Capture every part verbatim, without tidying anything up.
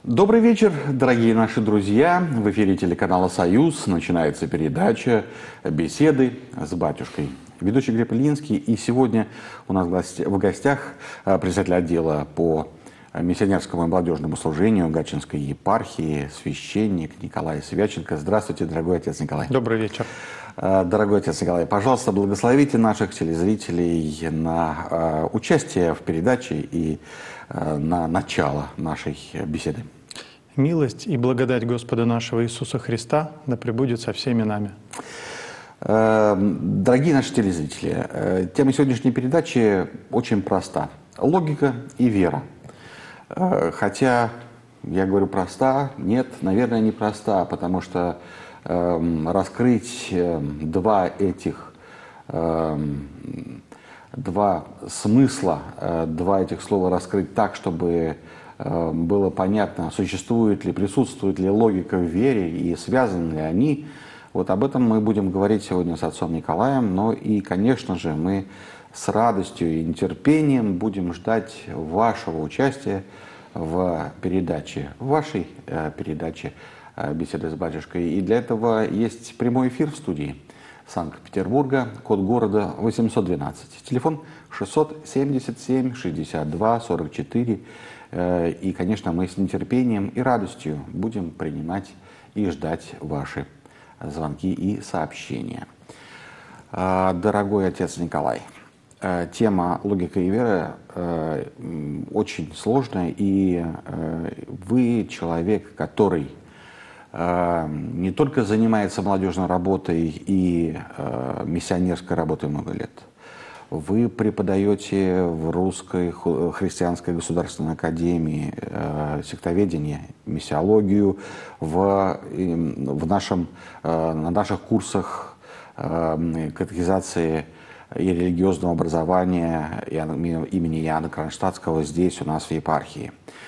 Добрый вечер, дорогие наши друзья. В эфире телеканала «Союз» начинается передача «Беседы с батюшкой». Ведущий Глеб Ильинский. И сегодня у нас в гостях председатель отдела по миссионерскому и молодежному служению Гатчинской епархии, священник Николай Свяченко. Здравствуйте, дорогой отец Николай. Добрый вечер. Дорогой отец Николай, пожалуйста, благословите наших телезрителей на участие в передаче и на начало нашей беседы. Милость и благодать Господа нашего Иисуса Христа да пребудет со всеми нами. Дорогие наши телезрители, тема сегодняшней передачи очень проста. Логика и вера. Хотя, я говорю проста, нет, наверное, не проста, потому что раскрыть два этих, два смысла, два этих слова раскрыть так, чтобы было понятно, существует ли, присутствует ли логика в вере и связаны ли они. Вот об этом мы будем говорить сегодня с отцом Николаем. Но и, конечно же, мы с радостью и нетерпением будем ждать вашего участия в передаче, в вашей передаче «Беседы с батюшкой». И для этого есть прямой эфир в студии Санкт-Петербурга, код города восемьсот двенадцать, телефон шестьсот семьдесят семь шестьдесят два сорок четыре. И, конечно, мы с нетерпением и радостью будем принимать и ждать ваши звонки и сообщения. Дорогой отец Николай, тема логика и вера очень сложная, и вы человек, который не только занимается молодежной работой и миссионерской работой много лет. Вы преподаете в Русской христианской государственной академии э, сектоведение, миссиологию, в, в нашем, э, на наших курсах э, катехизации и религиозного образования имени Иоанна Кронштадтского здесь у нас в епархии.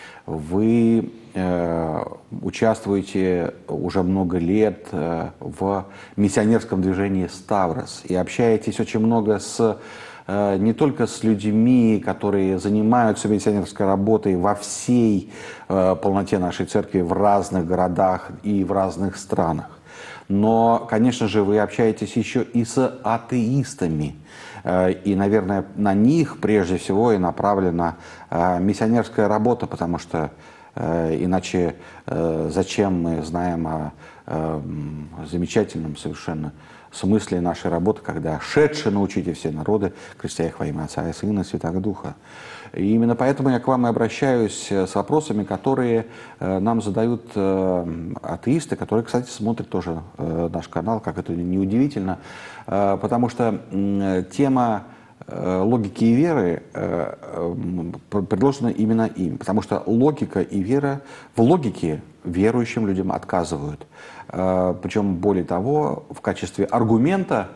Вы э, участвуете уже много лет э, в миссионерском движении «Ставрос» и общаетесь очень много с не только с людьми, которые занимаются миссионерской работой во всей э, полноте нашей церкви в разных городах и в разных странах, но, конечно же, вы общаетесь еще и с атеистами. Э, и, наверное, на них прежде всего и направлена э, миссионерская работа, потому что э, иначе э, зачем мы знаем о э, замечательном совершенно смысле нашей работы, когда «шедшие научите все народы, крестя их во имя Отца и Сына и Святаго Духа». И именно поэтому я к вам и обращаюсь с вопросами, которые э, нам задают э, атеисты, которые, кстати, смотрят тоже э, наш канал, как это неудивительно, э, потому что э, тема э, логики и веры э, э, предложена именно им, потому что логика и вера, в логике верующим людям отказывают. Причем, более того, в качестве аргумента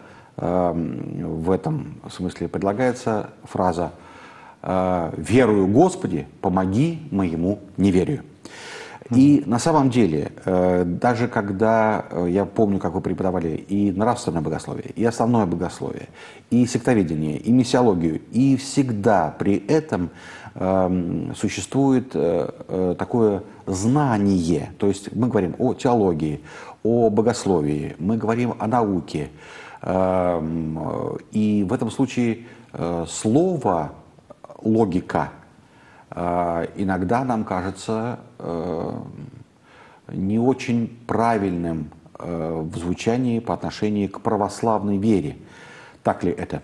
в этом смысле предлагается фраза «Верую, Господи, помоги моему неверию». И на самом деле, даже когда, я помню, как вы преподавали и нравственное богословие, и основное богословие, и сектоведение, и миссиологию, и всегда при этом существует такое знание, то есть мы говорим о теологии, о богословии, мы говорим о науке, и в этом случае слово «логика» иногда нам кажется не очень правильным в звучании по отношению к православной вере. Так ли это?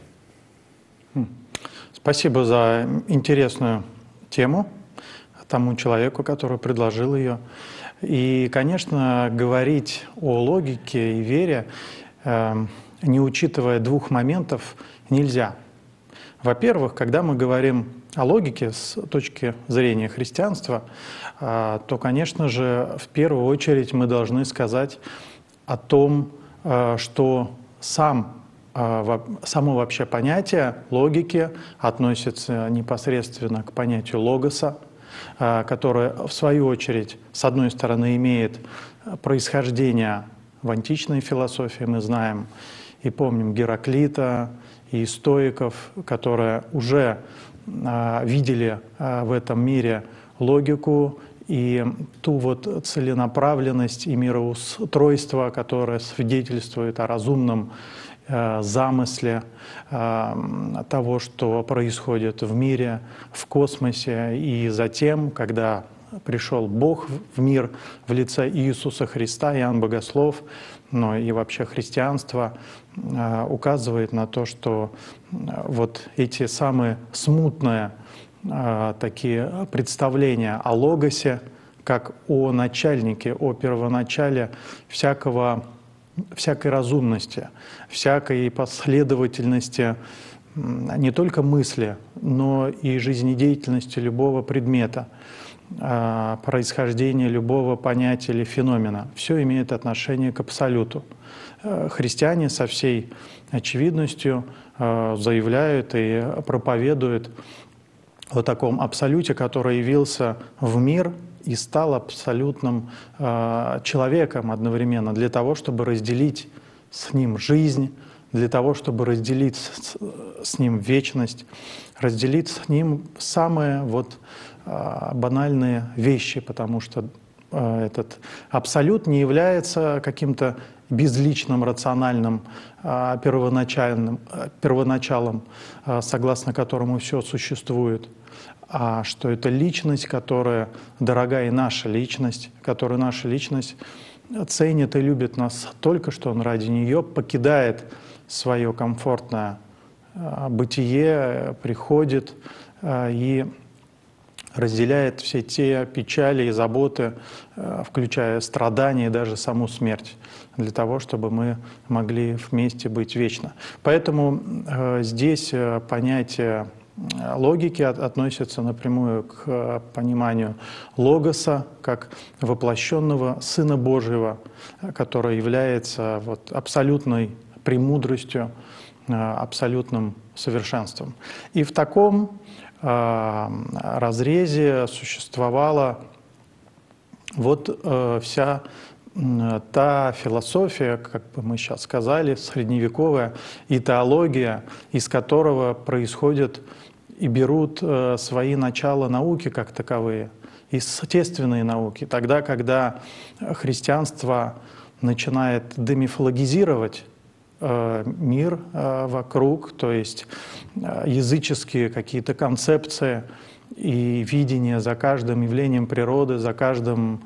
Спасибо за интересную тему тому человеку, который предложил ее. И, конечно, говорить о логике и вере, э, не учитывая двух моментов, нельзя. Во-первых, когда мы говорим о логике с точки зрения христианства, э, то, конечно же, в первую очередь мы должны сказать о том, э, что сам само вообще понятие логики относится непосредственно к понятию логоса, которое, в свою очередь, с одной стороны, имеет происхождение в античной философии, мы знаем и помним Гераклита, и стоиков, которые уже видели в этом мире логику и ту вот целенаправленность и мироустройство, которое свидетельствует о разумном э, замысле э, того, что происходит в мире, в космосе, и затем, когда пришел Бог в мир в лице Иисуса Христа, Иоанн Богослов, но и вообще христианство э, указывает на то, что э, вот эти самые смутные э, такие представления о логосе, как о начальнике, о первоначале всякого, всякой разумности, всякой последовательности не только мысли, но и жизнедеятельности любого предмета, происхождения любого понятия или феномена. Все имеет отношение к абсолюту. Христиане со всей очевидностью заявляют и проповедуют о таком абсолюте, который явился в мир и стал абсолютным человеком одновременно для того, чтобы разделить с ним жизнь, для того, чтобы разделить с ним вечность, разделить с ним самые вот банальные вещи, потому что этот абсолют не является каким-то безличным, рациональным, первоначальным, первоначалом, согласно которому все существует, а что это личность, которая дорога и наша личность, которую наша личность ценит и любит нас только, что он ради нее покидает свое комфортное бытие, приходит и разделяет все те печали и заботы, включая страдания и даже саму смерть, для того, чтобы мы могли вместе быть вечно. Поэтому здесь понятие логики относится напрямую к пониманию логоса как воплощенного Сына Божьего, который является вот абсолютной премудростью, абсолютным совершенством. И в таком разрезе существовала вот вся та философия, как бы мы сейчас сказали, средневековая, и теология, из которого происходят и берут свои начала науки как таковые, естественные науки. Тогда, когда христианство начинает демифологизировать мир вокруг, то есть языческие какие-то концепции и видение за каждым явлением природы, за каждым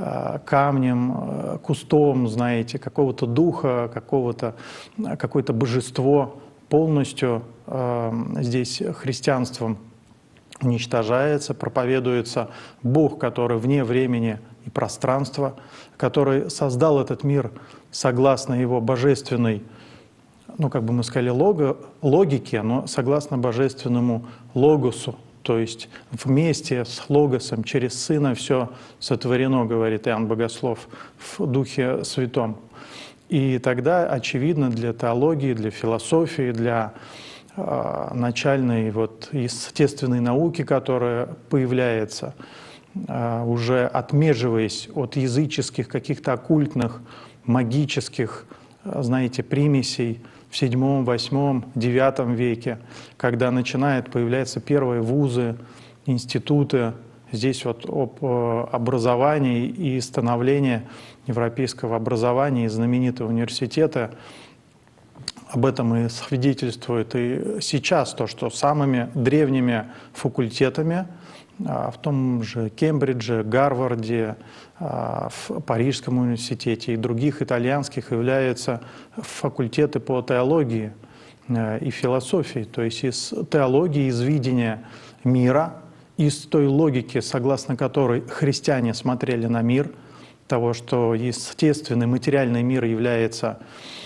камнем, кустом, знаете, какого-то духа, какого-то, какое-то божество полностью здесь христианством уничтожается, проповедуется Бог, который вне времени и пространства, который создал этот мир согласно его божественной, ну, как бы мы сказали, лого, логике, но согласно божественному логосу, то есть вместе с логосом через Сына все сотворено, говорит Иоанн Богослов, в Духе Святом. И тогда, очевидно, для теологии, для философии, для э, начальной вот, естественной науки, которая появляется, э, уже отмеживаясь от языческих, каких-то оккультных, магических, э, знаете, примесей, в седьмом, восьмом, девятом веке, когда начинают появляться первые вузы, институты, здесь вот об образовании и становлении европейского образования и знаменитого университета, об этом и свидетельствует и сейчас то, что самыми древними факультетами в том же Кембридже, Гарварде, в Парижском университете и других итальянских являются факультеты по теологии и философии, то есть из теологии, из видения мира, из той логики, согласно которой христиане смотрели на мир, того, что естественный материальный мир является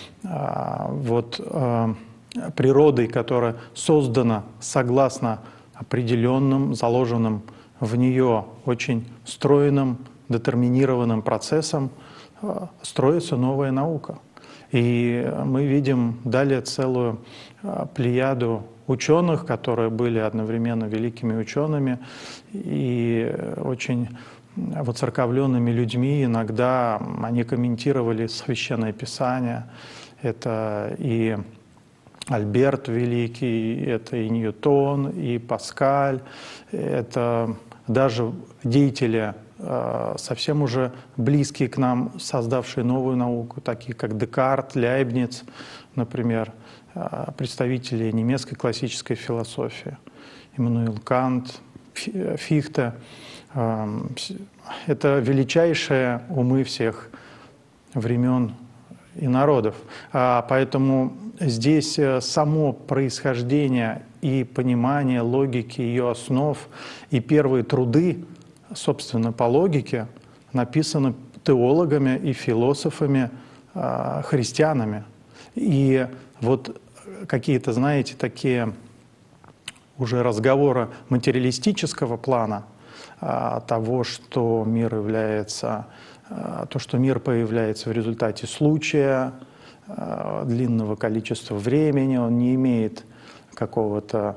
вот, природой, которая создана согласно определенным, заложенным в нее очень стройным, детерминированным процессом, строится новая наука. И мы видим далее целую плеяду ученых, которые были одновременно великими учеными и очень воцерковленными людьми. Иногда они комментировали Священное Писание. Это и Альберт Великий, это и Ньютон, и Паскаль, это даже деятели совсем уже близкие к нам, создавшие новую науку, такие как Декарт, Лейбниц, например, представители немецкой классической философии, Иммануил Кант, Фихте. Это величайшие умы всех времен и народов. Поэтому здесь само происхождение и понимание логики, ее основ, и первые труды, собственно, по логике, написаны теологами и философами, христианами. И вот какие-то, знаете, такие уже разговоры материалистического плана, того, что мир является, то, что мир появляется в результате случая, длинного количества времени, он не имеет какого-то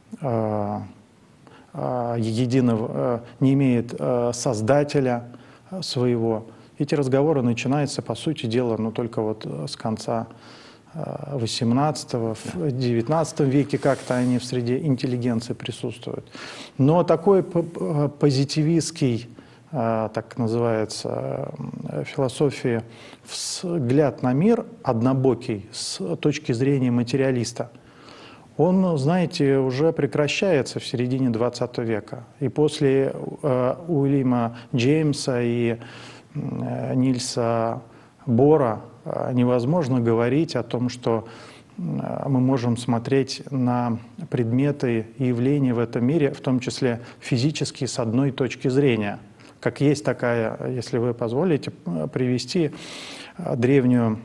единого, не имеет создателя своего. Эти разговоры начинаются, по сути дела, ну, только вот с конца восемнадцатого, в девятнадцатом веке как-то они в среде интеллигенции присутствуют. Но такой позитивистский, так называется, философии, взгляд на мир однобокий с точки зрения материалиста, он, знаете, уже прекращается в середине двадцатого века. И после Уильяма Джеймса и Нильса Бора невозможно говорить о том, что мы можем смотреть на предметы и явления в этом мире, в том числе физические, с одной точки зрения. Как есть такая, если вы позволите, привести древнюю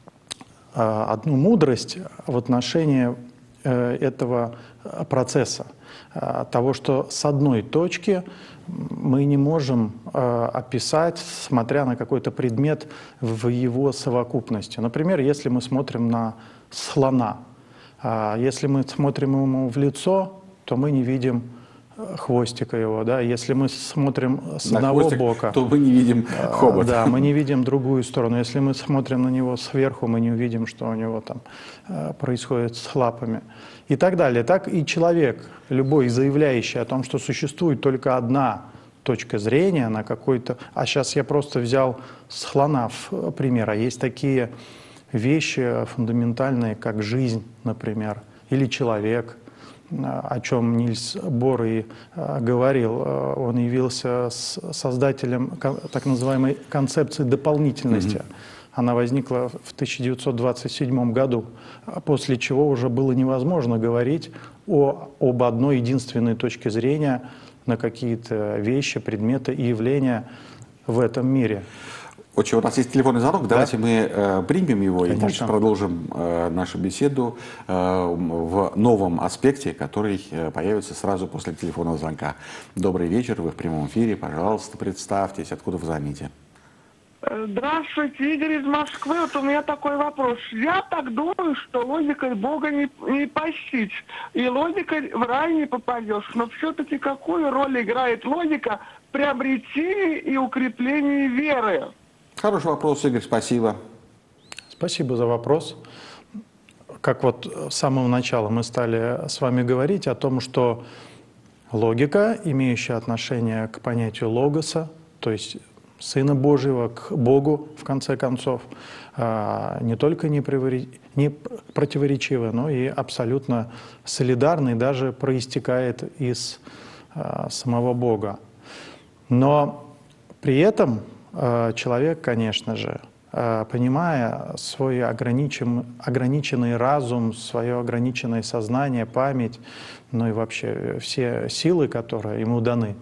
одну мудрость в отношении этого процесса, того, что с одной точки мы не можем описать, смотря на какой-то предмет в его совокупности. Например, если мы смотрим на слона, если мы смотрим ему в лицо, то мы не видим хвостика его, да. Если мы смотрим с на одного хвостик, бока, то мы не видим хобот. Да, мы не видим другую сторону. Если мы смотрим на него сверху, мы не увидим, что у него там происходит с лапами и так далее. Так и человек, любой заявляющий о том, что существует только одна точка зрения на какой-то... А сейчас я просто взял слона в пример. А есть такие вещи фундаментальные, как жизнь, например, или человек, о чем Нильс Бор и говорил. Он явился создателем так называемой концепции дополнительности. Mm-hmm. Она возникла в тысяча девятьсот двадцать седьмом году, после чего уже было невозможно говорить о, об одной единственной точке зрения на какие-то вещи, предметы и явления в этом мире. Очень, у нас есть телефонный звонок, да? Давайте мы э, примем его. Конечно. И дальше продолжим э, нашу беседу э, в новом аспекте, который э, появится сразу после телефонного звонка. Добрый вечер, вы в прямом эфире, пожалуйста, представьтесь, откуда вы звоните. Здравствуйте, Игорь из Москвы. Вот у меня такой вопрос. Я так думаю, что логикой Бога не, не постичь, и логикой в рай не попадешь. Но все-таки какую роль играет логика в приобретении и укреплении веры? Хороший вопрос, Игорь, спасибо. Спасибо за вопрос. Как вот с самого начала мы стали с вами говорить о том, что логика, имеющая отношение к понятию логоса, то есть Сына Божьего, к Богу, в конце концов, не только не противоречивая, но и абсолютно солидарна и даже проистекает из самого Бога. Но при этом человек, конечно же, понимая свой ограничен, ограниченный разум, свое ограниченное сознание, память, ну и вообще все силы, которые ему даны,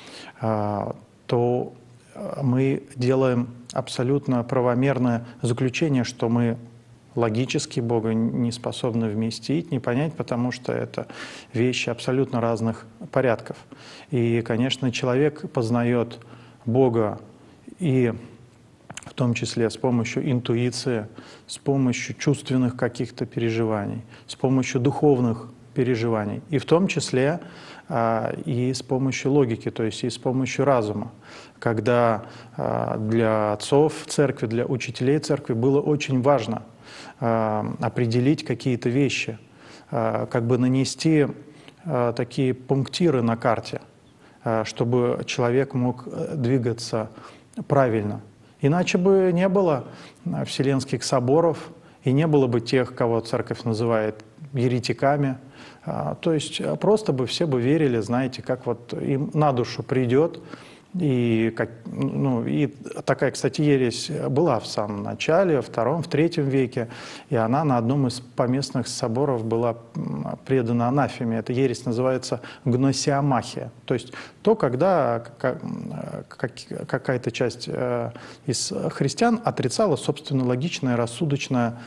то мы делаем абсолютно правомерное заключение, что мы логически Бога не способны вместить, не понять, потому что это вещи абсолютно разных порядков. И, конечно, человек познает Бога и в том числе с помощью интуиции, с помощью чувственных каких-то переживаний, с помощью духовных переживаний, и в том числе а, и с помощью логики, то есть и с помощью разума. Когда а, для отцов церкви, для учителей церкви было очень важно а, определить какие-то вещи, а, как бы нанести а, такие пунктиры на карте, чтобы человек мог двигаться правильно. Иначе бы не было Вселенских соборов, и не было бы тех, кого церковь называет еретиками. То есть просто бы все бы верили, знаете, как вот им на душу придет. И, как, ну, и такая, кстати, ересь была в самом начале, во втором, в третьем веке, и она на одном из поместных соборов была предана анафеме. Эта ересь называется гносеомахия. То есть то, когда какая-то часть из христиан отрицала, собственно, логичное, рассудочное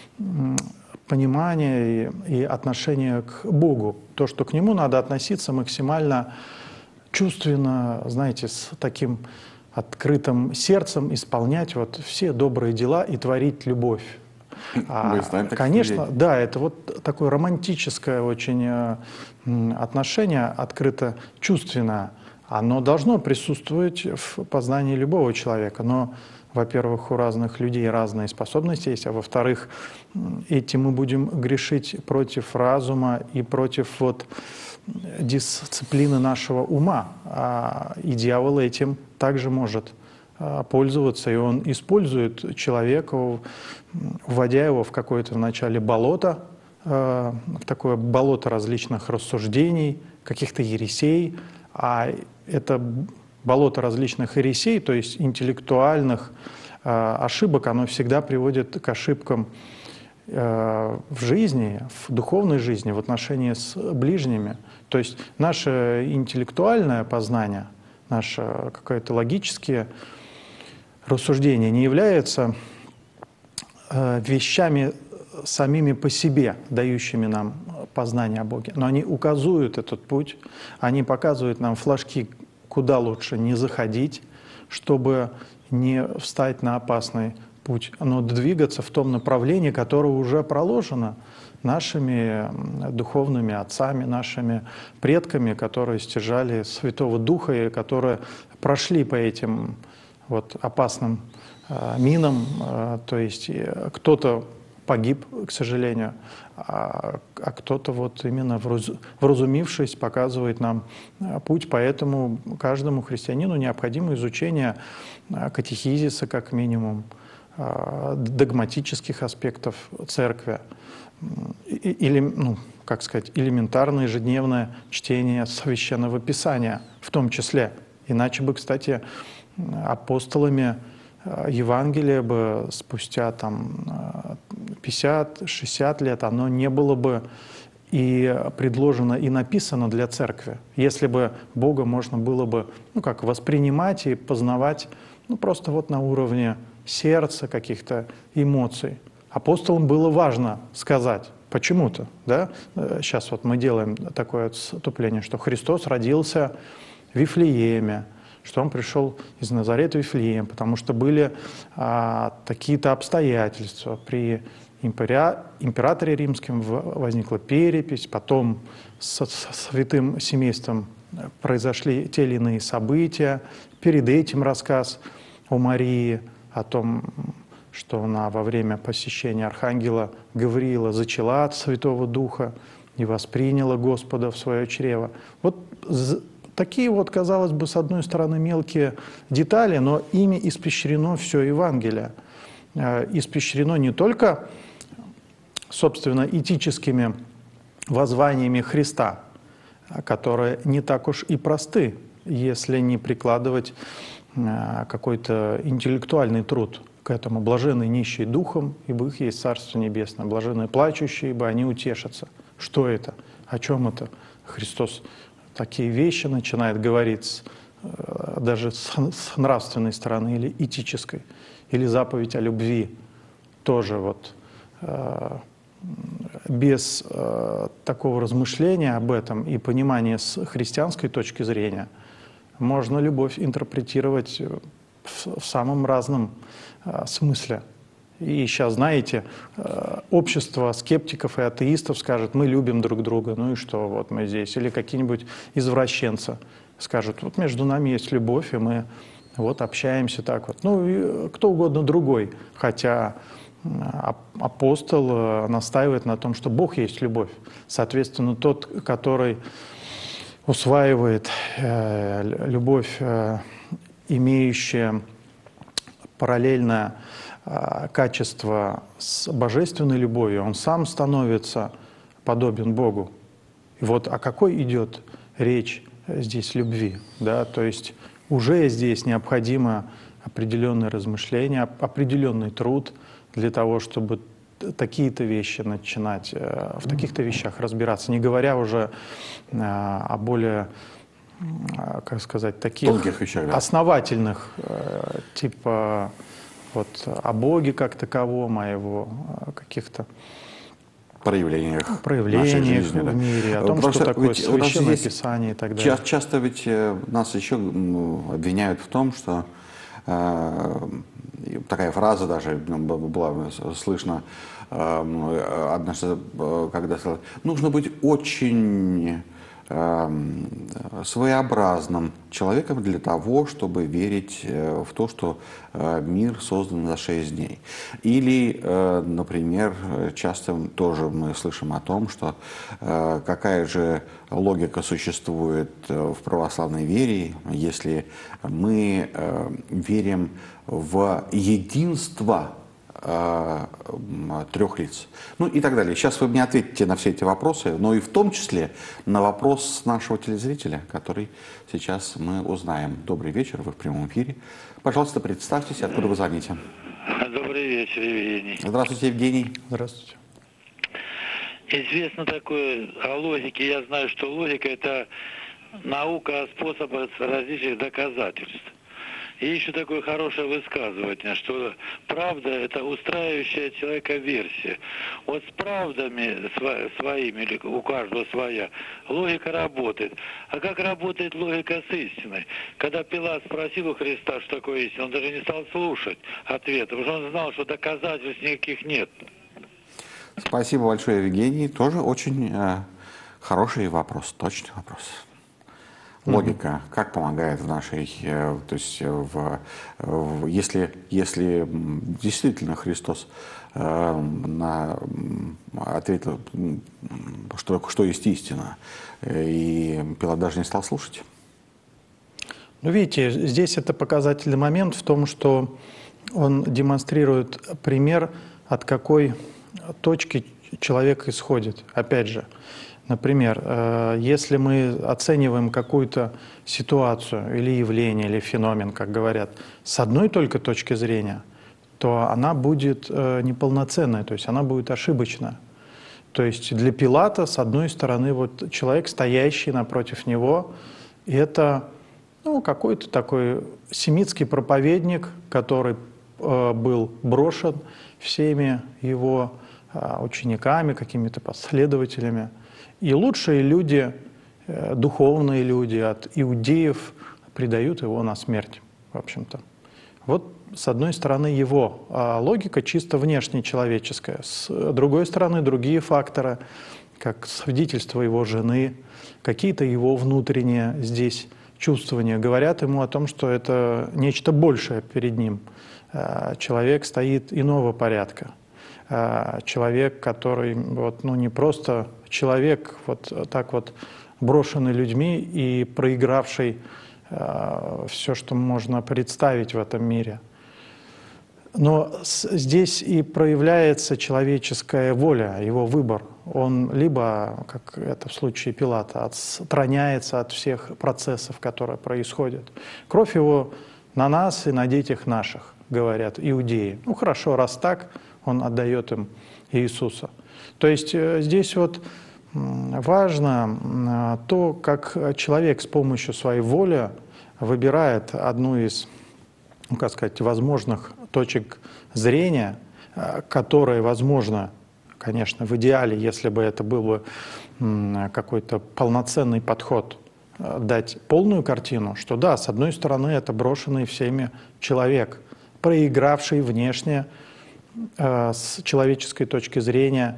понимание и отношение к Богу. То, что к Нему надо относиться максимально чувственно, знаете, с таким открытым сердцем исполнять вот все добрые дела и творить любовь. А, конечно, да, это вот такое романтическое очень отношение, открыто чувственное. Оно должно присутствовать в познании любого человека, но, во-первых, у разных людей разные способности есть, а во-вторых, этим мы будем грешить против разума и против вот дисциплины нашего ума. И дьявол этим также может пользоваться, и он использует человека, вводя его в какое-то вначале болото, в такое болото различных рассуждений, каких-то ересей, а это болото различных ересей, то есть интеллектуальных ошибок, оно всегда приводит к ошибкам в жизни, в духовной жизни, в отношении с ближними. То есть наше интеллектуальное познание, наши какие-то логические рассуждения не являются вещами самими по себе, дающими нам познание о Боге. Но они указывают этот путь, они показывают нам флажки, куда лучше не заходить, чтобы не встать на опасный путь, но двигаться в том направлении, которое уже проложено нашими духовными отцами, нашими предками, которые стяжали Святого Духа и которые прошли по этим вот опасным э, минам. Э, то есть кто-то погиб, к сожалению, а, а кто-то вот именно враз, вразумившись показывает нам путь. Поэтому каждому христианину необходимо изучение катехизиса как минимум, догматических аспектов церкви, или, ну, как сказать, элементарное ежедневное чтение Священного Писания в том числе. Иначе бы, кстати, апостолами Евангелие бы спустя там пятьдесят-шестьдесят лет оно не было бы и предложено, и написано для церкви, если бы Бога можно было бы, ну, как воспринимать и познавать, ну, просто вот на уровне сердца, каких-то эмоций. Апостолам было важно сказать почему-то, да? Сейчас вот мы делаем такое отступление, что Христос родился в Вифлееме, что Он пришел из Назарета в Вифлеем, потому что были а, такие-то обстоятельства. При импера... императоре римском возникла перепись, потом со, со святым семейством произошли те или иные события. Перед этим рассказ о Марии, о том, что она во время посещения архангела Гавриила зачала от Святого Духа и восприняла Господа в свое чрево. Вот такие вот, казалось бы, с одной стороны мелкие детали, но ими испещрено все Евангелие. Испещрено не только, собственно, этическими воззваниями Христа, которые не так уж и просты, если не прикладывать какой-то интеллектуальный труд к этому. Блаженные нищие духом, ибо их есть Царство Небесное. Блаженные плачущие, ибо они утешатся. Что это? О чем это? Христос такие вещи начинает говорить даже с нравственной стороны или этической. Или заповедь о любви тоже вот без такого размышления об этом и понимания с христианской точки зрения можно любовь интерпретировать в, в самом разном э, смысле. И сейчас, знаете, э, общество скептиков и атеистов скажет: мы любим друг друга, ну и что, вот мы здесь. Или какие-нибудь извращенцы скажут: вот между нами есть любовь, и мы вот общаемся так вот. Ну и кто угодно другой. Хотя апостол настаивает на том, что Бог есть любовь. Соответственно, тот, который усваивает э, любовь, э, имеющая параллельное э, качество с божественной любовью, он сам становится подобен Богу. И вот о какой идет речь здесь любви? Да? То есть уже здесь необходимо определенное размышление, определенный труд для того, чтобы такие-то вещи начинать, в таких-то вещах разбираться, не говоря уже о более, как сказать, таких тонких вещах, да. основательных, типа вот о Боге как таковом, о его каких-то проявлениях, проявлениях жизни, в да. мире, о том, Просто что такое ведь у нас священное здесь писание и так далее. Часто, часто ведь нас еще обвиняют в том, что э, такая фраза даже была слышна э, однажды, когда сказали, нужно быть очень своеобразным человеком для того, чтобы верить в то, что мир создан за шесть дней. Или, например, часто тоже мы слышим о том, что какая же логика существует в православной вере, если мы верим в единство трех лиц. Ну и так далее. Сейчас вы мне ответите на все эти вопросы, но и в том числе на вопрос нашего телезрителя, который сейчас мы узнаем. Добрый вечер, вы в прямом эфире. Пожалуйста, представьтесь, откуда вы звоните. Добрый вечер, Евгений. Здравствуйте, Евгений. Здравствуйте. Известно такое о логике. Я знаю, что логика – это наука о способах различных доказательств. И еще такое хорошее высказывание, что правда – это устраивающая человека версия. Вот с правдами своими, или у каждого своя, логика работает. А как работает логика с истиной? Когда Пилат спросил у Христа, что такое истина, он даже не стал слушать ответа, потому что он знал, что доказательств никаких нет. Спасибо большое, Евгений. Тоже очень э, хороший вопрос, точный вопрос. Логика, как помогает в нашей, то есть в, в, если, если действительно Христос э, на, ответил, что, что есть истина, и Пилат даже не стал слушать? Ну, видите, здесь это показательный момент в том, что он демонстрирует пример, от какой точки человек исходит. Опять же, например, если мы оцениваем какую-то ситуацию или явление, или феномен, как говорят, с одной только точки зрения, то она будет неполноценная, то есть она будет ошибочна. То есть для Пилата, с одной стороны, вот человек, стоящий напротив него, это ну, какой-то такой семитский проповедник, который был брошен всеми его учениками, какими-то последователями. И лучшие люди, духовные люди от иудеев предают его на смерть, в общем-то. Вот с одной стороны его логика чисто внешнечеловеческая, с другой стороны другие факторы, как свидетельство его жены, какие-то его внутренние здесь чувствования говорят ему о том, что это нечто большее перед ним. Человек стоит иного порядка. Человек, который вот, ну, не просто человек, вот так вот брошенный людьми и проигравший э, все, что можно представить в этом мире. Но с, здесь и проявляется человеческая воля, его выбор. Он либо, как это в случае Пилата, отстраняется от всех процессов, которые происходят. Кровь его на нас и на детях наших, говорят иудеи. Ну хорошо, раз так, он отдает им Иисуса. То есть здесь вот важно то, как человек с помощью своей воли выбирает одну из, ну, как сказать, возможных точек зрения, которые, возможно, конечно, в идеале, если бы это был бы какой-то полноценный подход, дать полную картину, что да, с одной стороны, это брошенный всеми человек, проигравший внешне, с человеческой точки зрения,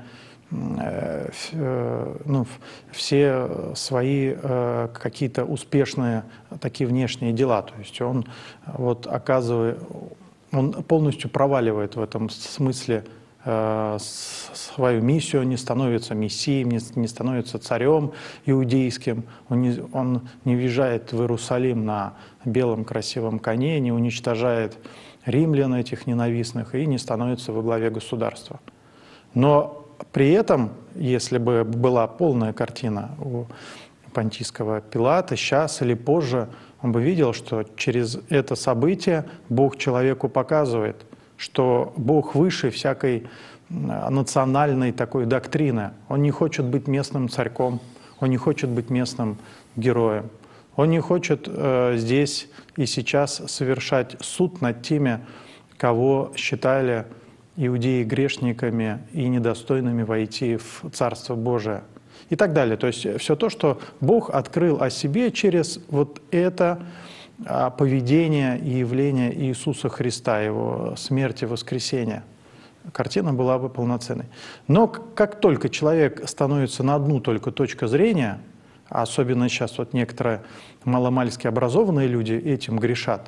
ну, все свои какие-то успешные такие внешние дела. То есть он вот оказывает, он полностью проваливает в этом смысле э, свою миссию, не становится мессией, не, не становится царем иудейским, он не, он не въезжает в Иерусалим на белом красивом коне, не уничтожает римлян этих ненавистных и не становится во главе государства. Но при этом, если бы была полная картина у понтийского Пилата, сейчас или позже, он бы видел, что через это событие Бог человеку показывает, что Бог выше всякой национальной такой доктрины. Он не хочет быть местным царьком, он не хочет быть местным героем. Он не хочет э, здесь и сейчас совершать суд над теми, кого считали иудеи грешниками и недостойными войти в Царство Божие. И так далее. То есть все то, что Бог открыл о себе через вот это а, поведение и явление Иисуса Христа, Его смерти и воскресения. Картина была бы полноценной. Но как только человек становится на одну только точку зрения, особенно сейчас вот некоторые маломальски образованные люди этим грешат,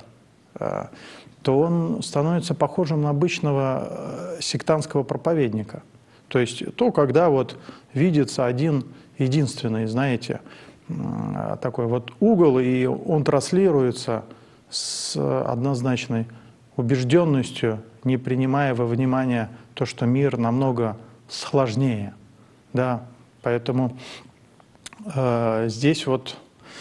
то он становится похожим на обычного сектантского проповедника. То есть то, когда вот видится один единственный, знаете, такой вот угол, и он транслируется с однозначной убежденностью, не принимая во внимание то, что мир намного сложнее. Да? Поэтому э, здесь вот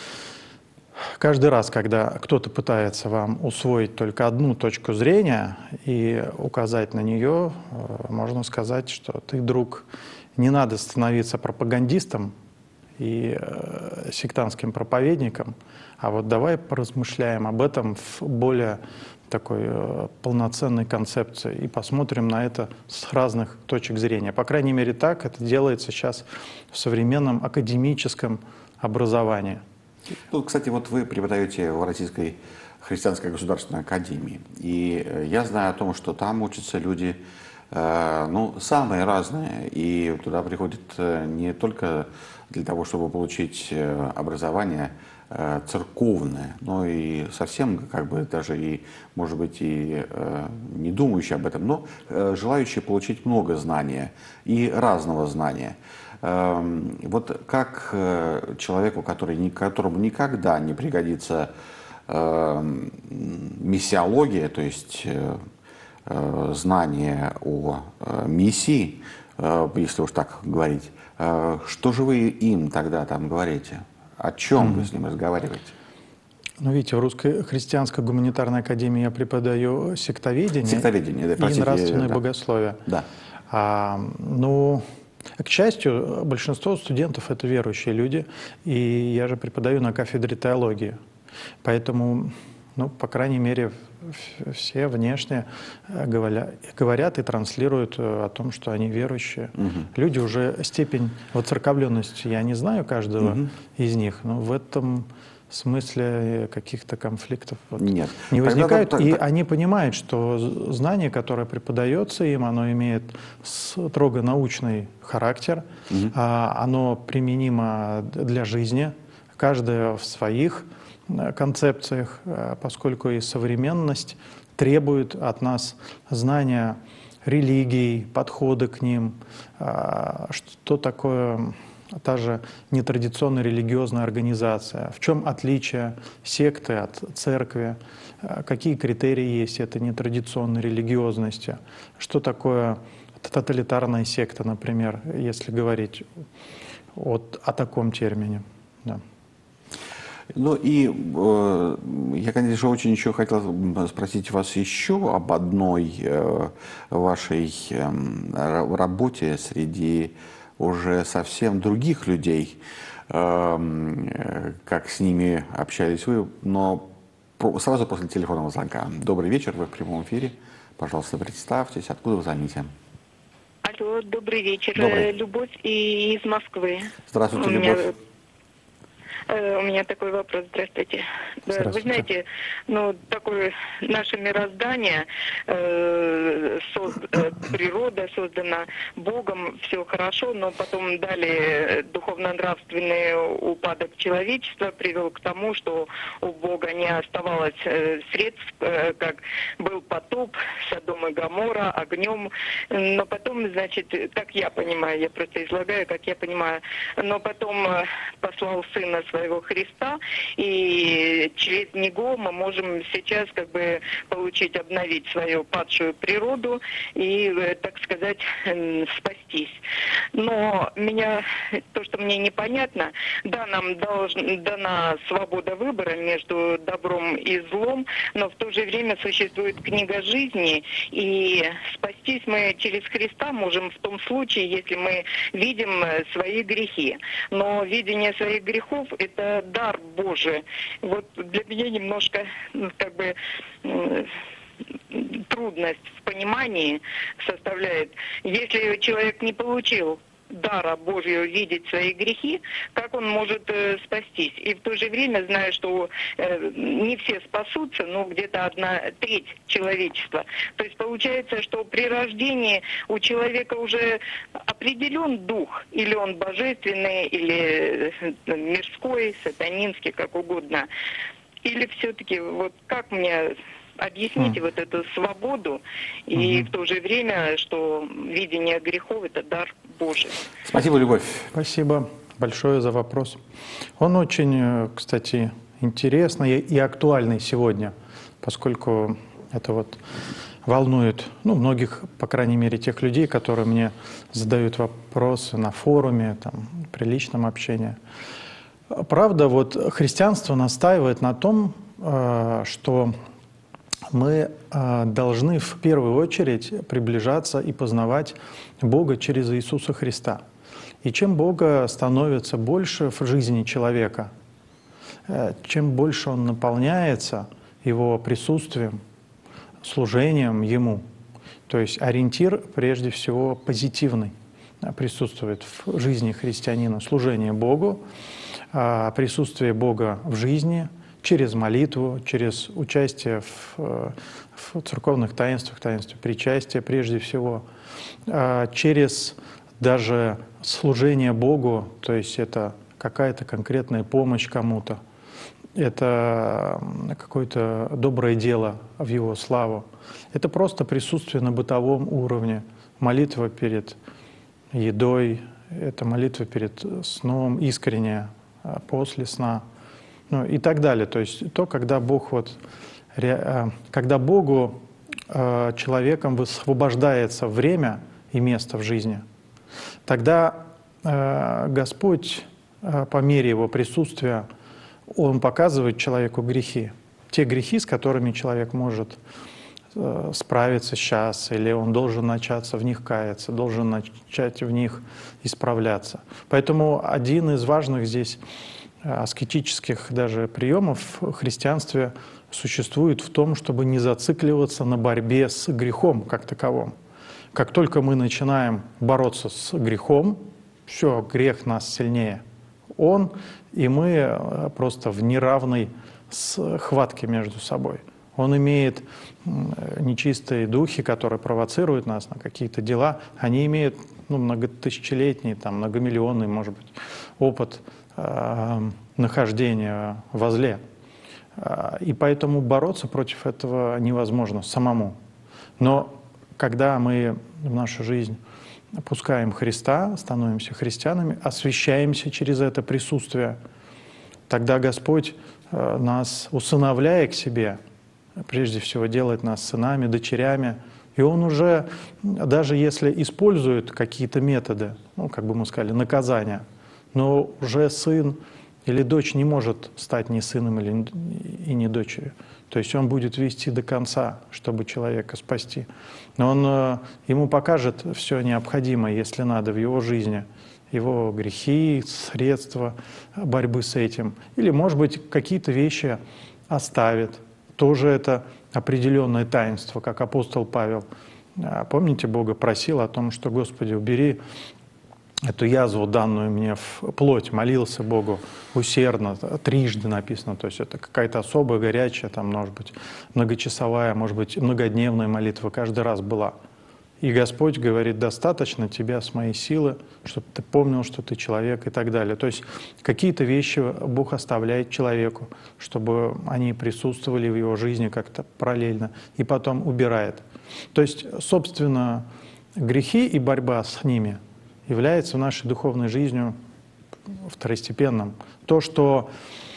каждый раз, когда кто-то пытается вам усвоить только одну точку зрения и указать на нее, можно сказать, что ты, друг, не надо становиться пропагандистом и сектантским проповедником, а вот давай поразмышляем об этом в более такой полноценной концепции и посмотрим на это с разных точек зрения. По крайней мере, так это делается сейчас в современном академическом образовании. Тут, кстати, вот вы преподаете в Российской христианской государственной академии, и я знаю о том, что там учатся люди, э, ну, самые разные, и туда приходят не только для того, чтобы получить образование э, церковное, но и совсем, как бы, даже и, может быть, и э, не думающие об этом, но э, желающие получить много знания и разного знания. Вот как человеку, который, которому никогда не пригодится миссиология, то есть знание о миссии, если уж так говорить, что же вы им тогда там говорите? О чем вы с ним разговариваете? Ну, видите, в Русской христианской гуманитарной академии я преподаю сектоведение, сектоведение, да, и простите, нравственное да. богословие. Да. А, ну, к счастью, большинство студентов — это верующие люди, и я же преподаю на кафедре теологии. Поэтому, ну, по крайней мере, все внешне говоря, говорят и транслируют о том, что они верующие. Угу. Люди уже степень воцерковленности, я не знаю каждого угу. из них, но в этом смысле каких-то конфликтов вот Нет. не возникает. Тогда, и тогда... они понимают, что знание, которое преподается им, оно имеет строго научный характер, угу. а, оно применимо для жизни, каждое в своих концепциях, поскольку и современность требует от нас знания религий, подхода к ним, что такое та же нетрадиционная религиозная организация, в чем отличие секты от церкви, какие критерии есть этой нетрадиционной религиозности, что такое тоталитарная секта, например, если говорить от, о таком термине. Да. Ну и э, я, конечно, очень еще хотел спросить вас еще об одной э, вашей э, работе среди уже совсем других людей, э, как с ними общались вы, но сразу после телефонного звонка. Добрый вечер, вы в прямом эфире. Пожалуйста, представьтесь, откуда вы звоните? Алло, добрый вечер. Добрый. Любовь и из Москвы. Здравствуйте, У меня... Любовь. Э, У меня такой вопрос. Здравствуйте. Да, Вы Здравствуйте. знаете, ну, такое наше мироздание, э, созд- э, природа создана Богом, все хорошо, но потом далее духовно-нравственный упадок человечества привел к тому, что у Бога не оставалось э, средств, э, как был потоп, Содом и Гоморра, огнем. Но потом, значит, как я понимаю, я просто излагаю, как я понимаю, но потом э, послал Сына Своего Христа, и через Него мы можем сейчас как бы получить, обновить свою падшую природу и, э, так сказать, м, спастись. Но меня, то, что мне непонятно, да, нам должна, дана свобода выбора между добром и злом, но в то же время существует книга жизни, и спастись мы через Христа можем в том случае, если мы видим э, свои грехи. Но видение своих грехов – это дар Божий. Вот для меня немножко, ну, как бы, э, трудность в понимании составляет. Если человек не получил дара Божьего видеть свои грехи, как он может э, спастись? И в то же время знаю, что э, не все спасутся, но где-то одна треть человечества. То есть получается, что при рождении у человека уже определен дух, или он божественный, или э, мирской, сатанинский, как угодно. Или все-таки, вот как мне объясните Хм. вот эту свободу и в то же время, что видение грехов – это дар Божий. Спасибо, Любовь. Спасибо большое за вопрос. Он очень, э, кстати, интересный и актуальный сегодня, поскольку это вот волнует, ну, многих, по крайней мере, тех людей, которые мне задают вопросы на форуме, там, при личном общении. Правда, вот христианство настаивает на том, э, что мы э, должны в первую очередь приближаться и познавать Бога через Иисуса Христа. И чем Бога становится больше в жизни человека, э, чем больше Он наполняется Его присутствием, служением Ему, то есть ориентир прежде всего позитивный э, присутствует в жизни христианина, служение Богу, э, присутствие Бога в жизни – через молитву, через участие в, в церковных таинствах, таинстве причастия прежде всего, через даже служение Богу, то есть это какая-то конкретная помощь кому-то, это какое-то доброе дело в Его славу. Это просто присутствие на бытовом уровне, молитва перед едой, это молитва перед сном, искренняя после сна. Ну, и так далее. То есть то, когда Бог вот, когда Богу человеком высвобождается время и место в жизни, тогда Господь по мере Его присутствия Он показывает человеку грехи, те грехи, с которыми человек может справиться сейчас, или он должен начаться в них каяться, должен начать в них исправляться. Поэтому один из важных здесь аскетических даже приемов в христианстве существует в том, чтобы не зацикливаться на борьбе с грехом как таковым. Как только мы начинаем бороться с грехом, все, грех нас сильнее. Он и мы просто в неравной схватке между собой. Он имеет нечистые духи, которые провоцируют нас на какие-то дела. Они имеют ну, многотысячелетний, там, многомиллионный, может быть, опыт нахождения во зле. И поэтому бороться против этого невозможно самому. Но когда мы в нашу жизнь опускаем Христа, становимся христианами, освящаемся через это присутствие, тогда Господь нас, усыновляя к себе, прежде всего делает нас сынами, дочерями, и Он уже, даже если использует какие-то методы, ну, как бы мы сказали, наказания, но уже сын или дочь не может стать ни сыном или, и не дочерью. То есть он будет вести до конца, чтобы человека спасти. Но он ему покажет все необходимое, если надо, в его жизни. Его грехи, средства борьбы с этим. Или, может быть, какие-то вещи оставит. Тоже это определенное таинство, как апостол Павел. Помните, Бога просил о том, что, Господи, убери эту язву, данную мне в плоть, молился Богу усердно, трижды написано, то есть это какая-то особая, горячая, там, может быть, многочасовая, может быть, многодневная молитва каждый раз была. И Господь говорит: достаточно тебя с моей силы, чтобы ты помнил, что ты человек и так далее. То есть какие-то вещи Бог оставляет человеку, чтобы они присутствовали в его жизни как-то параллельно, и потом убирает. То есть, собственно, грехи и борьба с ними является в нашей духовной жизни второстепенным. То, что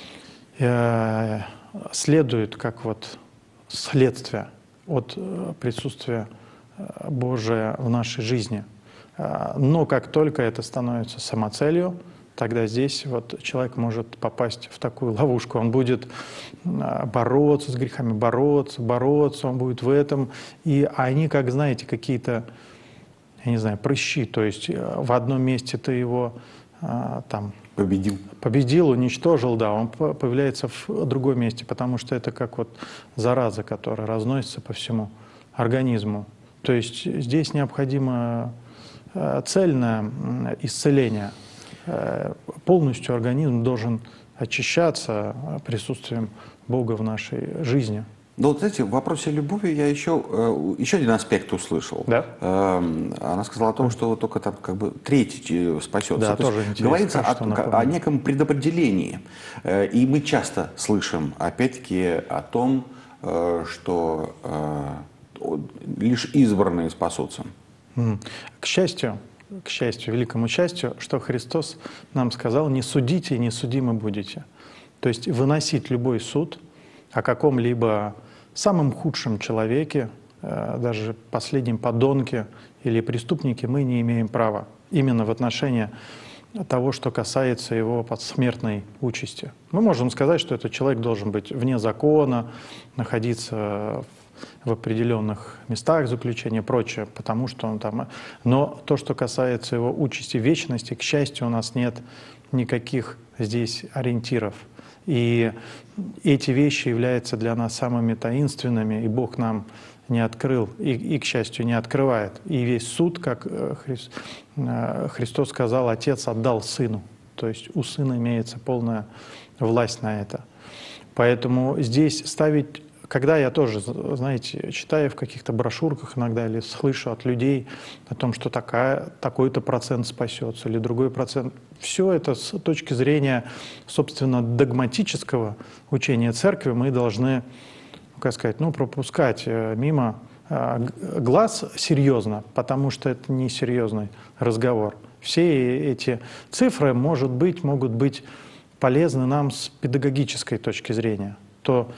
э, следует как вот следствие от присутствия Божия в нашей жизни. Но как только это становится самоцелью, тогда здесь вот человек может попасть в такую ловушку. Он будет бороться с грехами, бороться, бороться, он будет в этом. И они, как знаете, какие-то, я не знаю, прыщи. То есть в одном месте ты его там победил. победил, уничтожил, да, он появляется в другом месте, потому что это как вот зараза, которая разносится по всему организму. То есть здесь необходимо цельное исцеление. Полностью организм должен очищаться присутствием Бога в нашей жизни. Да, вот знаете, в вопросе любови я еще, еще один аспект услышал. Да? Она сказала о том, что только там как бы третий спасется. Да, То тоже есть интересно, говорится о, что о неком предопределении. И мы часто слышим, опять-таки, о том, что лишь избранные спасутся. К счастью, к счастью, великому счастью, что Христос нам сказал: не судите, не судимы будете. То есть выносить любой суд о каком-либо самом худшем человеке, даже последнем подонке или преступнике мы не имеем права. Именно в отношении того, что касается его подсмертной участи. Мы можем сказать, что этот человек должен быть вне закона, находиться в определенных местах заключения и прочее, потому что он там... Но то, что касается его участи, вечности, к счастью, у нас нет никаких здесь ориентиров. И эти вещи являются для нас самыми таинственными, и Бог нам не открыл, и, и к счастью, не открывает. И весь суд, как Хри... Христос сказал, Отец отдал Сыну. То есть у Сына имеется полная власть на это. Поэтому здесь ставить... Когда я тоже, знаете, читаю в каких-то брошюрках иногда или слышу от людей о том, что такая, такой-то процент спасется или другой процент, все это с точки зрения, собственно, догматического учения церкви мы должны, как сказать, ну, пропускать мимо глаз серьезно, потому что это не серьезный разговор. Все эти цифры, может быть, могут быть полезны нам с педагогической точки зрения. То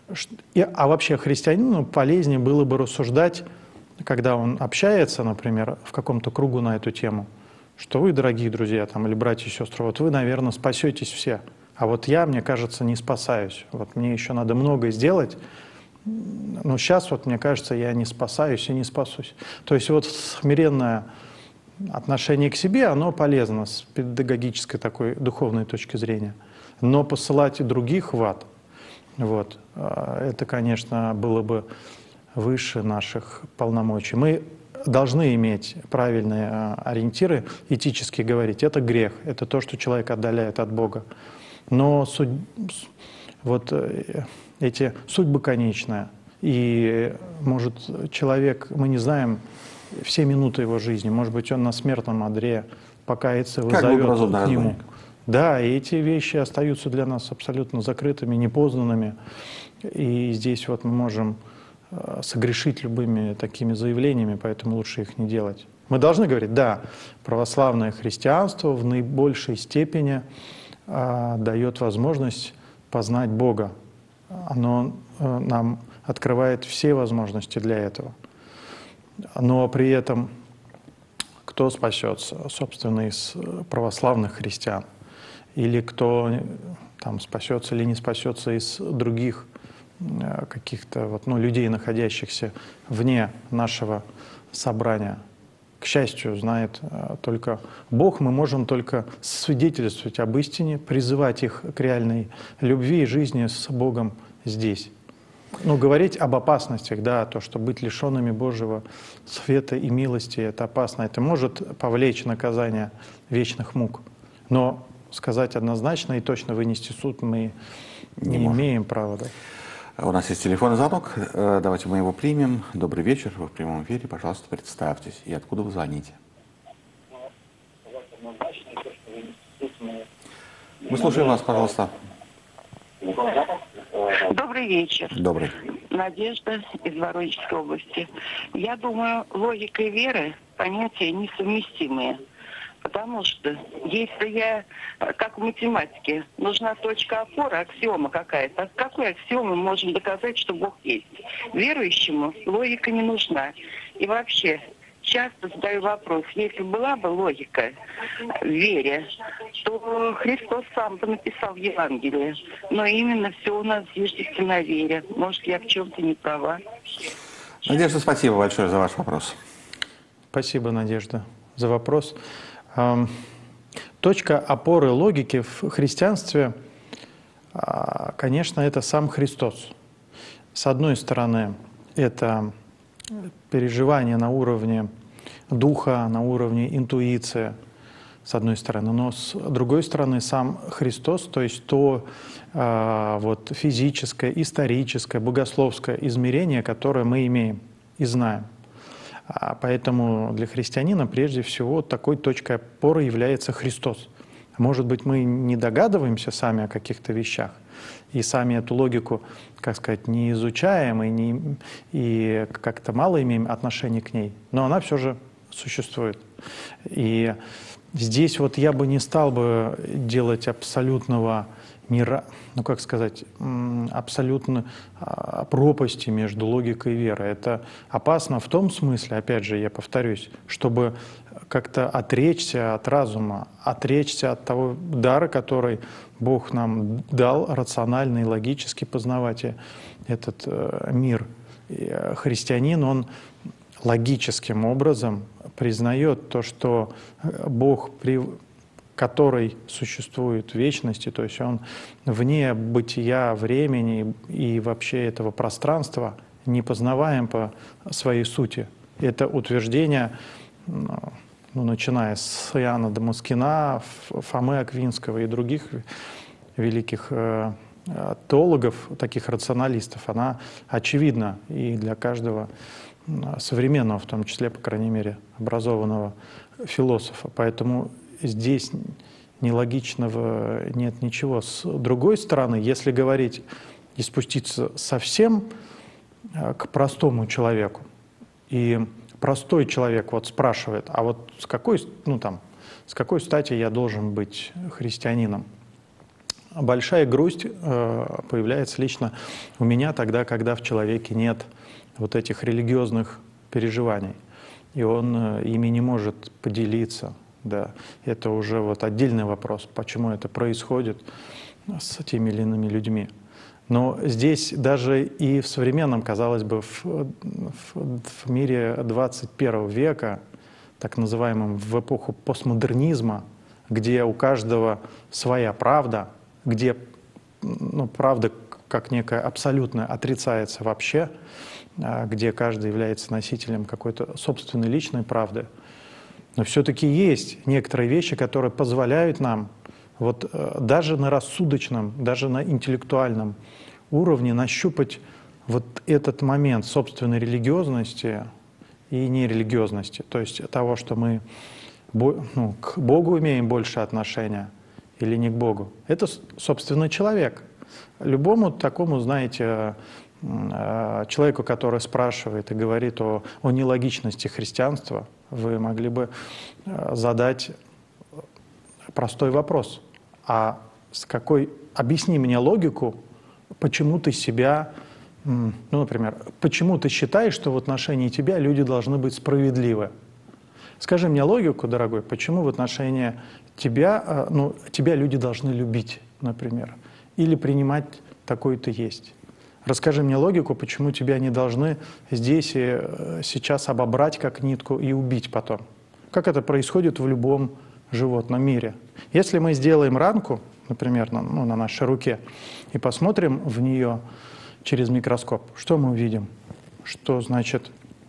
А вообще христианину полезнее было бы рассуждать, когда он общается, например, в каком-то кругу на эту тему, что вы, дорогие друзья там, или братья и сестры, вот вы, наверное, спасетесь все, а вот я, мне кажется, не спасаюсь. Вот мне еще надо многое сделать, но сейчас, вот, мне кажется, я не спасаюсь и не спасусь. То есть вот смиренное отношение к себе, оно полезно с педагогической такой духовной точки зрения. Но посылать и других в ад, вот, это, конечно, было бы выше наших полномочий. Мы должны иметь правильные ориентиры, этически говорить. Это грех, это то, что человек отдаляет от Бога. Но суд... вот эти судьбы конечные. И, может, человек, мы не знаем все минуты его жизни, может быть, он на смертном одре покается, вызовет к нему. Да, и эти вещи остаются для нас абсолютно закрытыми, непознанными. И здесь вот мы можем согрешить любыми такими заявлениями, поэтому лучше их не делать. Мы должны говорить, да, православное христианство в наибольшей степени а, дает возможность познать Бога. Оно а, нам открывает все возможности для этого. Но при этом кто спасется, собственно, из православных христиан? Или кто там спасется или не спасется из других каких-то вот, ну, людей, находящихся вне нашего собрания. К счастью, знает только Бог. Мы можем только свидетельствовать об истине, призывать их к реальной любви и жизни с Богом здесь. Ну, говорить об опасностях, да, то, что быть лишенными Божьего света и милости, это опасно. Это может повлечь наказание вечных мук. Но сказать однозначно и точно вынести суд мы не, не имеем права. Да. У нас есть телефонный звонок. Давайте мы его примем. Добрый вечер. Вы в прямом эфире. Пожалуйста, представьтесь. И откуда вы звоните? Мы слушаем вас, пожалуйста. Добрый вечер. Добрый. Надежда из Воронежской области. Я думаю, логика и вера понятия несовместимые. Потому что если я, как в математике, нужна точка опоры, аксиома какая-то, с какой аксиомой мы можем доказать, что Бог есть? Верующему логика не нужна. И вообще, часто задаю вопрос, если была бы логика в вере, то Христос сам бы написал Евангелие. Но именно все у нас зиждется на вере. Может, я в чем-то не права. Надежда, спасибо большое за ваш вопрос. Спасибо, Надежда, за вопрос. Точка опоры логики в христианстве, конечно, это сам Христос. С одной стороны, это переживание на уровне духа, на уровне интуиции, с одной стороны. Но с другой стороны, сам Христос, то есть то вот, физическое, историческое, богословское измерение, которое мы имеем и знаем. Поэтому для христианина прежде всего такой точкой опоры является Христос. Может быть, мы не догадываемся сами о каких-то вещах, и сами эту логику, как сказать, не изучаем и, не, и как-то мало имеем отношения к ней, но она все же существует. И здесь вот я бы не стал бы делать абсолютного мира, ну как сказать, абсолютно пропасти между логикой и верой. Это опасно в том смысле, опять же, я повторюсь, чтобы как-то отречься от разума, отречься от того дара, который Бог нам дал, рационально и логически познавать этот мир. И христианин, он логическим образом признает то, что Бог при который существует в вечности, то есть он вне бытия, времени и вообще этого пространства не познаваем по своей сути. Это утверждение, ну, начиная с Иоанна Дамаскина, Фомы Аквинского и других великих теологов, таких рационалистов, она очевидна и для каждого современного, в том числе, по крайней мере, образованного философа. Поэтому здесь нелогичного нет ничего. С другой стороны, если говорить и спуститься совсем к простому человеку, и простой человек вот спрашивает, а вот с какой, ну, там, с какой стати я должен быть христианином? Большая грусть появляется лично у меня тогда, когда в человеке нет вот этих религиозных переживаний, и он ими не может поделиться. Да, это уже вот отдельный вопрос, почему это происходит с теми или иными людьми. Но здесь даже и в современном, казалось бы, в, в, в мире двадцать первого века, так называемом в эпоху постмодернизма, где у каждого своя правда, где, ну, правда как некая абсолютная отрицается вообще, где каждый является носителем какой-то собственной личной правды. Но все-таки есть некоторые вещи, которые позволяют нам вот даже на рассудочном, даже на интеллектуальном уровне нащупать вот этот момент собственной религиозности и нерелигиозности. То есть того, что мы, ну, к Богу имеем больше отношения или не к Богу. Это, собственно, человек. Любому такому, знаете, человеку, который спрашивает и говорит о, о нелогичности христианства, вы могли бы задать простой вопрос. А с какой... Объясни мне логику, почему ты себя... Ну, например, почему ты считаешь, что в отношении тебя люди должны быть справедливы? Скажи мне логику, дорогой, почему в отношении тебя, ну, тебя люди должны любить, например, или принимать такой ты есть? Расскажи мне логику, почему тебя не должны здесь и сейчас обобрать как нитку и убить потом. Как это происходит в любом животном мире. Если мы сделаем ранку, например, на, ну, на нашей руке, и посмотрим в нее, через микроскоп, что мы увидим? Что значит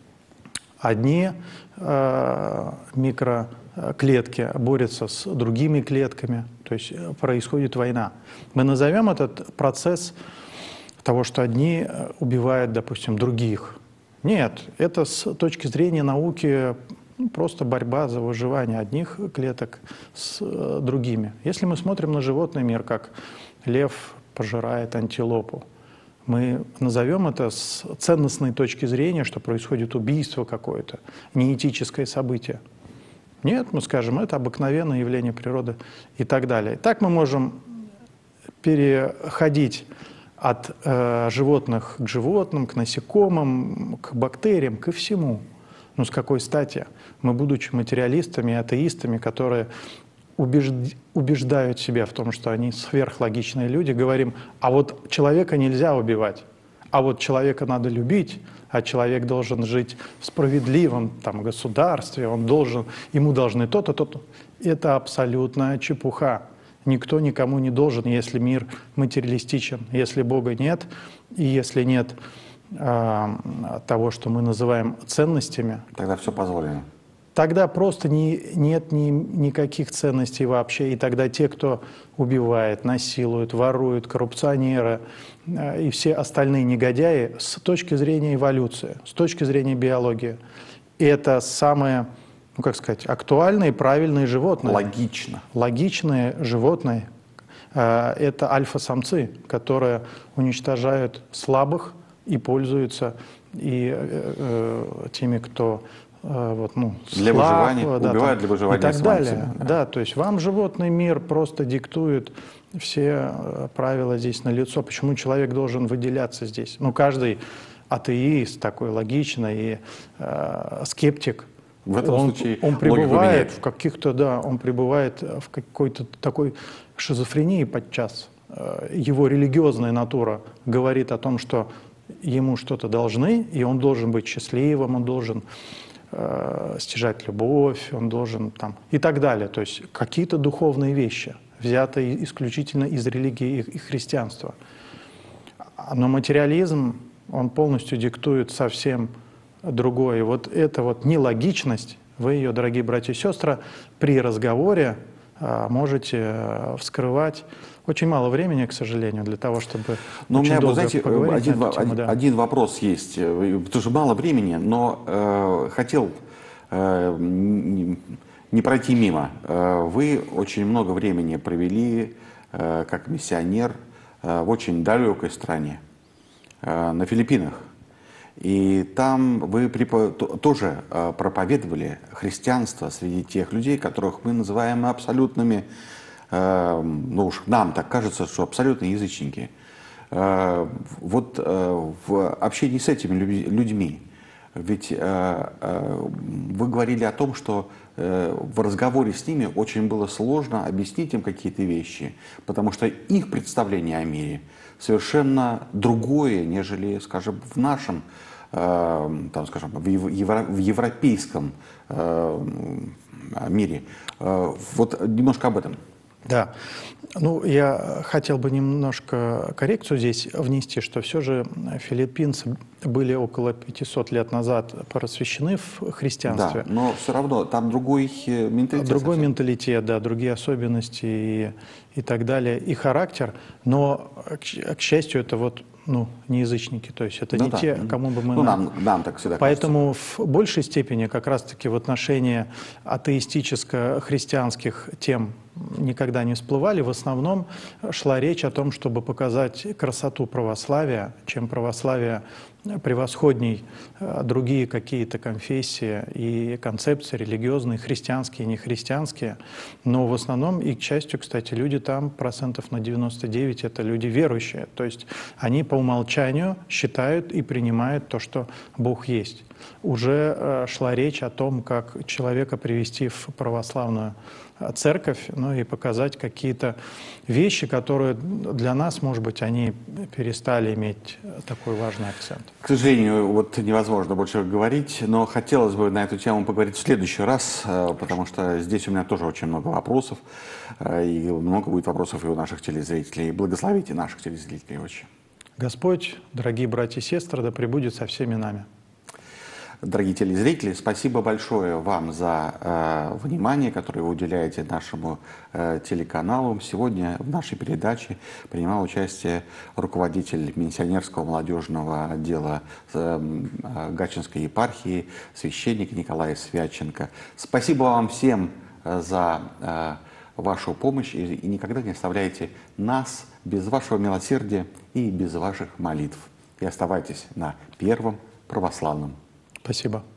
одни э, микроклетки борются с другими клетками, то есть происходит война. Мы назовем этот процесс того, что одни убивают, допустим, других. Нет, это с точки зрения науки ну, просто борьба за выживание одних клеток с э, другими. Если мы смотрим на животный мир, как лев пожирает антилопу, мы назовем это с ценностной точки зрения, что происходит убийство какое-то, неэтическое событие. Нет, мы скажем, это обыкновенное явление природы и так далее. Так мы можем переходить от э, животных к животным, к насекомым, к бактериям, ко всему. Ну с какой стати? Мы, будучи материалистами и атеистами, которые убежд... убеждают себя в том, что они сверхлогичные люди, говорим, а вот человека нельзя убивать, а вот человека надо любить, а человек должен жить в справедливом там, государстве, он должен, ему должны то-то, то-то. Это абсолютная чепуха. Никто никому не должен, если мир материалистичен, если Бога нет, и если нет э, того, что мы называем ценностями. Тогда все позволено. Тогда просто не, нет ни, никаких ценностей вообще. И тогда те, кто убивает, насилует, ворует, коррупционеры э, и все остальные негодяи, с точки зрения эволюции, с точки зрения биологии, это самое, ну как сказать, актуальные, правильные животные. Логично. Логичные животные э, – это альфа-самцы, которые уничтожают слабых и пользуются и, э, э, теми, кто… Вот, ну, для слаб, выживания, да, убивают там, для выживания и так самцами, далее. Да. Да, то есть вам животный мир просто диктует все правила здесь налицо. Почему человек должен выделяться здесь? Ну, каждый атеист такой логичный и э, скептик, в этом он, случае он пребывает в каких-то, да, он пребывает в какой-то такой шизофрении подчас. Его религиозная натура говорит о том, что ему что-то должны, и он должен быть счастливым, он должен стяжать любовь, он должен там и так далее. То есть какие-то духовные вещи, взятые исключительно из религии и христианства. Но материализм, он полностью диктует совсем другое. И вот эта вот нелогичность, вы ее, дорогие братья и сестры, при разговоре можете вскрывать. Очень мало времени, к сожалению, для того, чтобы но очень у меня, долго знаете, поговорить один, на эту тему, один, да. один вопрос есть, потому что мало времени, но э, хотел э, не, не пройти мимо. Э, вы очень много времени провели э, как миссионер э, в очень далекой стране, э, на Филиппинах. И там вы препод... тоже э, проповедовали христианство среди тех людей, которых мы называем абсолютными, ну уж нам так кажется, что абсолютно язычники. Вот в общении с этими людьми, ведь вы говорили о том, что в разговоре с ними очень было сложно объяснить им какие-то вещи, потому что их представление о мире совершенно другое, нежели, скажем, в нашем, там, скажем, в европейском мире. Вот немножко об этом. Да. Ну, я хотел бы немножко коррекцию здесь внести, что все же филиппинцы были около пятисот лет назад просвещены в христианстве. Да, но все равно там другой менталитет. Другой совсем. менталитет, да, другие особенности и, и так далее, и характер. Но, к, к счастью, это вот, ну, не язычники, то есть это ну, не да. те, кому бы мы… Ну, нам, нам так всегда Поэтому кажется. В большей степени как раз-таки в отношении атеистическо-христианских тем никогда не всплывали. В основном шла речь о том, чтобы показать красоту православия, чем православие превосходней другие какие-то конфессии и концепции религиозные, христианские, нехристианские. Но в основном, и к счастью, кстати, люди там процентов на девяносто девять это люди верующие. То есть они по умолчанию считают и принимают то, что Бог есть. Уже шла речь о том, как человека привести в православную церковь, ну и показать какие-то вещи, которые для нас, может быть, они перестали иметь такой важный акцент. К сожалению, вот невозможно больше говорить, но хотелось бы на эту тему поговорить в следующий раз, потому что здесь у меня тоже очень много вопросов, и много будет вопросов и у наших телезрителей. Благословите наших телезрителей очень. Господь, дорогие братья и сестры, да пребудет со всеми нами. Дорогие телезрители, спасибо большое вам за э, внимание, которое вы уделяете нашему э, телеканалу. Сегодня в нашей передаче принимал участие руководитель миссионерского молодежного отдела э, Гатчинской епархии, священник Николай Святченко. Спасибо вам всем э, за э, вашу помощь и, и никогда не оставляйте нас без вашего милосердия и без ваших молитв. И оставайтесь на Первом православном. Спасибо.